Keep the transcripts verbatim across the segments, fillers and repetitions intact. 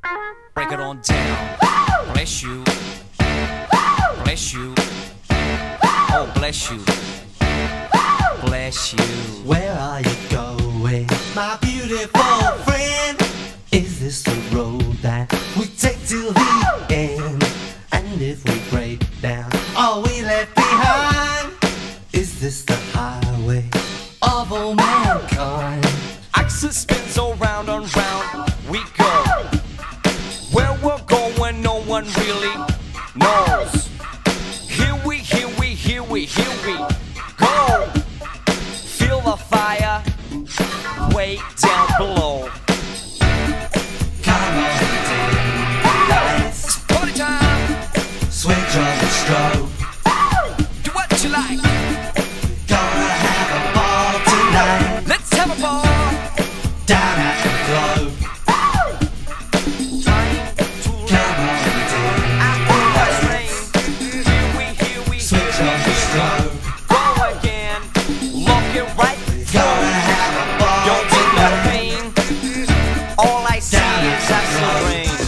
Break it on down. Bless you. Bless you. Oh, bless you. Bless you. Where are you going, my beautiful friend? Is this the road that we take till the end? And if we break down, are we left behind? Is this the highway of all mankind? Axis spins around and round we go. Where we're going, no one really knows. Here we, here we, here we, here we go. Feel the fire way down below. Come on, dim the lights. It's party time. Switch on the strobe. Do what you like. Gonna have a ball tonight. Let's have a ball. Down at the globe. Trying to Come on, dim the lights. Here we, here we, Switch on the strobe. go again. Look it right. Gonna have a ball Don't take no tonight. pain. All I see Down at is the acid globe. rain.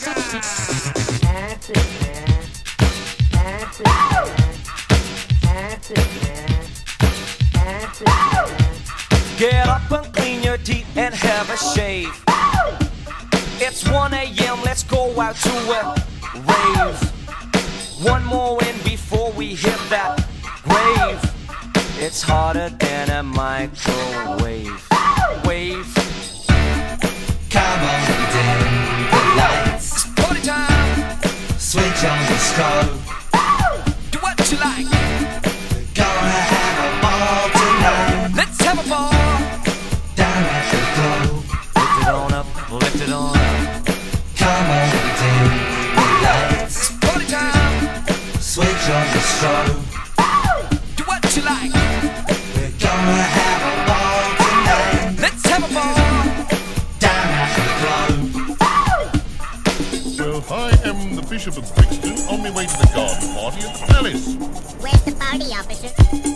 Get up and clean your teeth and have a shave. It's one A M, let's go out to a rave. One more in before we hit that grave. It's hotter than a microwave. Wave. Come on, dim the lights. It's party time. Switch on the strobe. Do what you like. Gonna have a ball tonight. Let's have a ball. Down at the globe. Lift it on up, lift it on up. Come on, dim the lights. It's party time. Switch on the strobe. Do what you like. We're gonna have a ball tonight. Let's have a ball. Down at the globe. Well, I am the Bishop of Brixton on my way to the garden party at the palace. Where's the party, officer?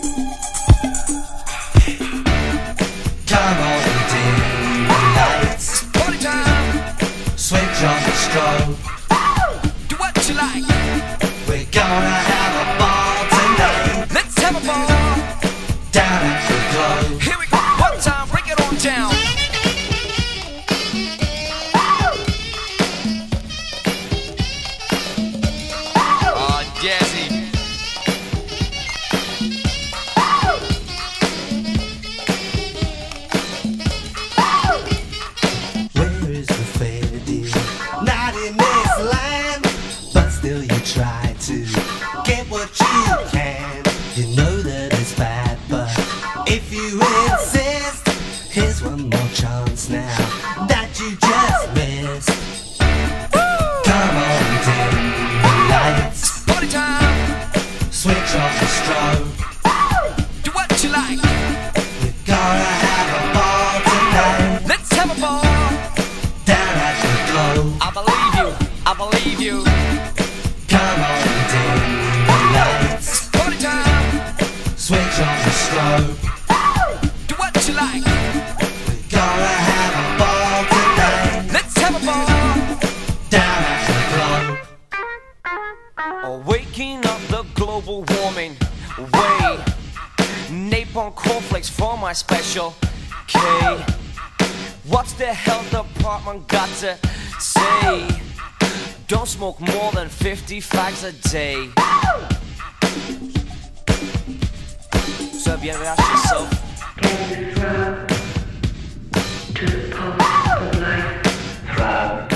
Come on, dim the lights. It's party time. Switch on the strobe. Do what you like. We're gonna have a ball tonight. Let's have a ball. Down at the globe. Here we go. One time, break it on down. Oh, Jazzy. Where is the fair deal? Not in this land, but still you try to get what you can. You know that it's bad, but if you insist, here's one more chance now that you just missed. Come on, dim the lights. Party time. Switch off the strobe. Do what you like. We're gonna have a ball tonight. Let's have a ball. Down at the globe. I believe you. I believe you. Come on, dim the lights. Party time. Switch on the strobe. Do what you like. We're gonna have a ball tonight. Let's have a ball. Down at the globe. Oh, waking up the global warming way. Napalm cornflakes for my special K. What's the health department got to say? Don't smoke more than fifty fags a day. So have you ever asked yourself, Can you throb to the pulse of life? Throb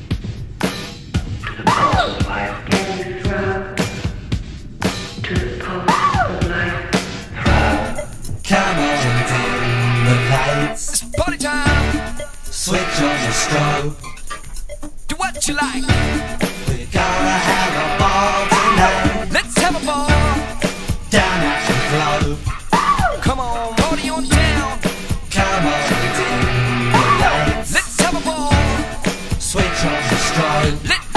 to the pulse of life. Can you throb to the pulse of life? Throb. Come on, dim the lights. it's party time. Switch on the strobe. Do what you like. We're gonna have a ball tonight. Let's have a ball. Down at the globe. Come on, party on down. Come on, dim the lights. Let's have a ball. Switch on the strobe. Let